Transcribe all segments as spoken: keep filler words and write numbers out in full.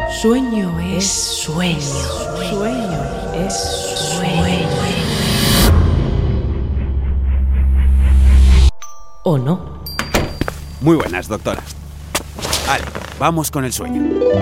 Sueño es sueño. Sueño es sueño. ¿O no? Muy buenas, doctora. Vale, vamos con el sueño.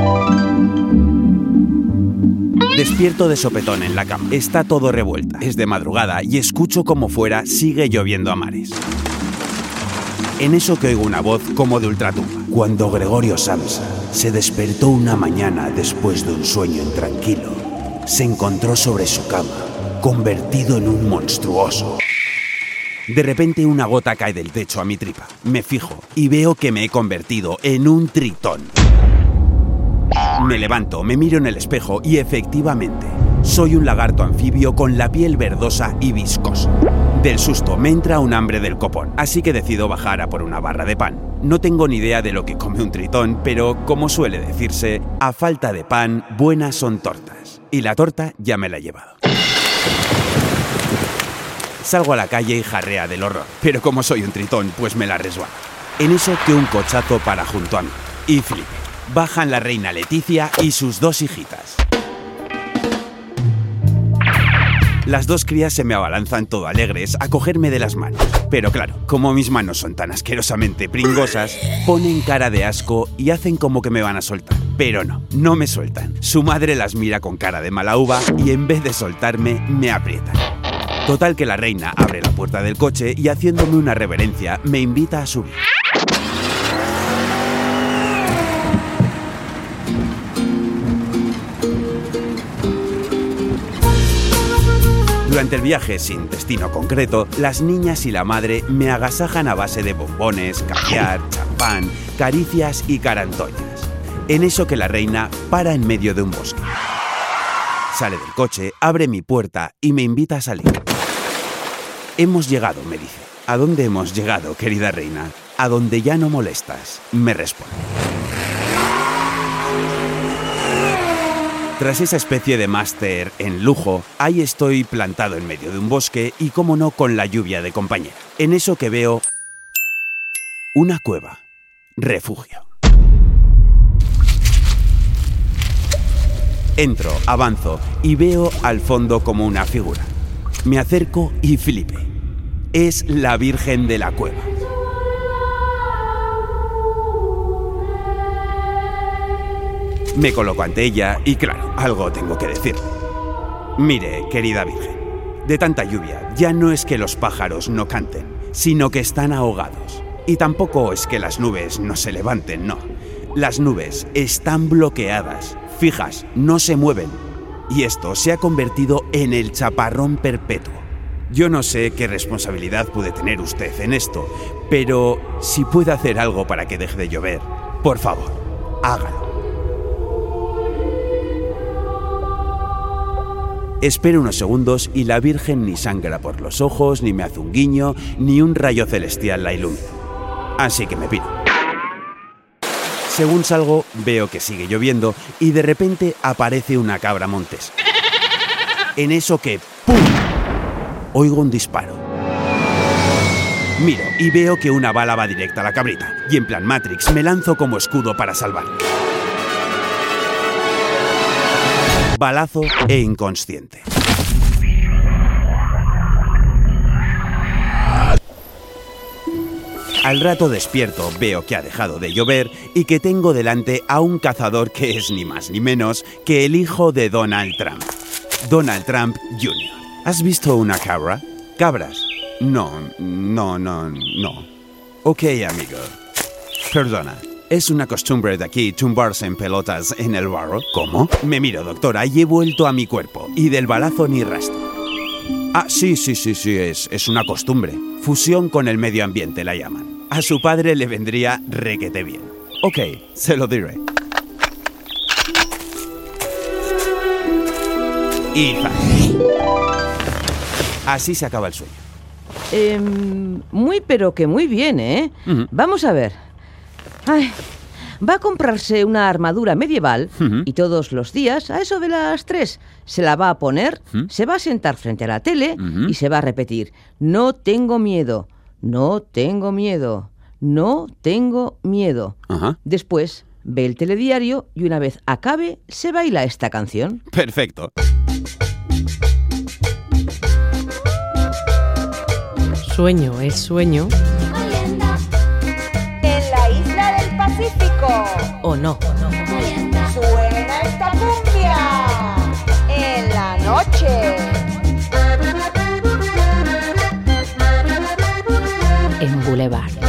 Despierto de sopetón en la cama. Está todo revuelta. Es de madrugada y escucho como fuera sigue lloviendo a mares. En eso que oigo una voz como de ultratumba. Cuando Gregorio Samsa se despertó una mañana después de un sueño intranquilo, se encontró sobre su cama, convertido en un monstruoso. De repente una gota cae del techo a mi tripa. Me fijo y veo que me he convertido en un tritón. Me levanto, me miro en el espejo y efectivamente, soy un lagarto anfibio con la piel verdosa y viscosa. Del susto me entra un hambre del copón, así que decido bajar a por una barra de pan. No tengo ni idea de lo que come un tritón, pero como suele decirse, a falta de pan, buenas son tortas. Y la torta ya me la he llevado. Salgo a la calle y jarrea del horror, pero como soy un tritón, pues me la resbalo. En eso que un cochazo para junto a mí. Y flipe. Bajan la reina Leticia y sus dos hijitas. Las dos crías se me abalanzan todo alegres a cogerme de las manos. Pero claro, como mis manos son tan asquerosamente pringosas, ponen cara de asco y hacen como que me van a soltar. Pero no, no me sueltan. Su madre las mira con cara de mala uva y en vez de soltarme, me aprietan. Total que la reina abre la puerta del coche y haciéndome una reverencia, me invita a subir. Durante el viaje sin destino concreto, las niñas y la madre me agasajan a base de bombones, caviar, champán, caricias y carantoñas. En eso que la reina para en medio de un bosque. Sale del coche, abre mi puerta y me invita a salir. Hemos llegado, me dice. ¿A dónde hemos llegado, querida reina? A donde ya no molestas, me responde. Tras esa especie de máster en lujo, ahí estoy plantado en medio de un bosque y, como no, con la lluvia de compañera. En eso que veo una cueva, refugio. Entro, avanzo y veo al fondo como una figura. Me acerco y flipe. Es la Virgen de la Cueva. Me coloco ante ella y claro, algo tengo que decirle. Mire, querida Virgen, de tanta lluvia ya no es que los pájaros no canten, sino que están ahogados. Y tampoco es que las nubes no se levanten, no. Las nubes están bloqueadas, fijas, no se mueven. Y esto se ha convertido en el chaparrón perpetuo. Yo no sé qué responsabilidad puede tener usted en esto, pero si puede hacer algo para que deje de llover, por favor, hágalo. Espero unos segundos y la Virgen ni sangra por los ojos, ni me hace un guiño, ni un rayo celestial la ilumina. Así que me piro. Según salgo, veo que sigue lloviendo y de repente aparece una cabra montés. En eso que ¡pum! Oigo un disparo. Miro y veo que una bala va directa a la cabrita y en plan Matrix me lanzo como escudo para salvarla. Balazo e inconsciente. Al rato despierto, veo que ha dejado de llover y que tengo delante a un cazador que es ni más ni menos que el hijo de Donald Trump. Donald Trump junior ¿Has visto una cabra? ¿Cabras? No, no, no, no. Ok, amigo. Perdona. ¿Es una costumbre de aquí tumbarse en pelotas en el barro? ¿Cómo? Me miro, doctora, y he vuelto a mi cuerpo. Y del balazo ni rastro. Ah, sí, sí, sí, sí, es, es una costumbre. Fusión con el medio ambiente la llaman. A su padre le vendría requete bien. Ok, se lo diré. Y ¡zas! Así se acaba el sueño. Eh, muy pero que muy bien, ¿eh? Uh-huh. Vamos a ver. Ay, va a comprarse una armadura medieval uh-huh. y todos los días, a eso de las tres, se la va a poner, uh-huh. se va a sentar frente a la tele uh-huh. y se va a repetir: no tengo miedo, no tengo miedo, no tengo miedo. Uh-huh. Después ve el telediario y una vez acabe, se baila esta canción. Perfecto. Sueño es sueño. En la isla del Pacífico. ¿O no? Suena esta cumbia. En la noche. En Boulevard.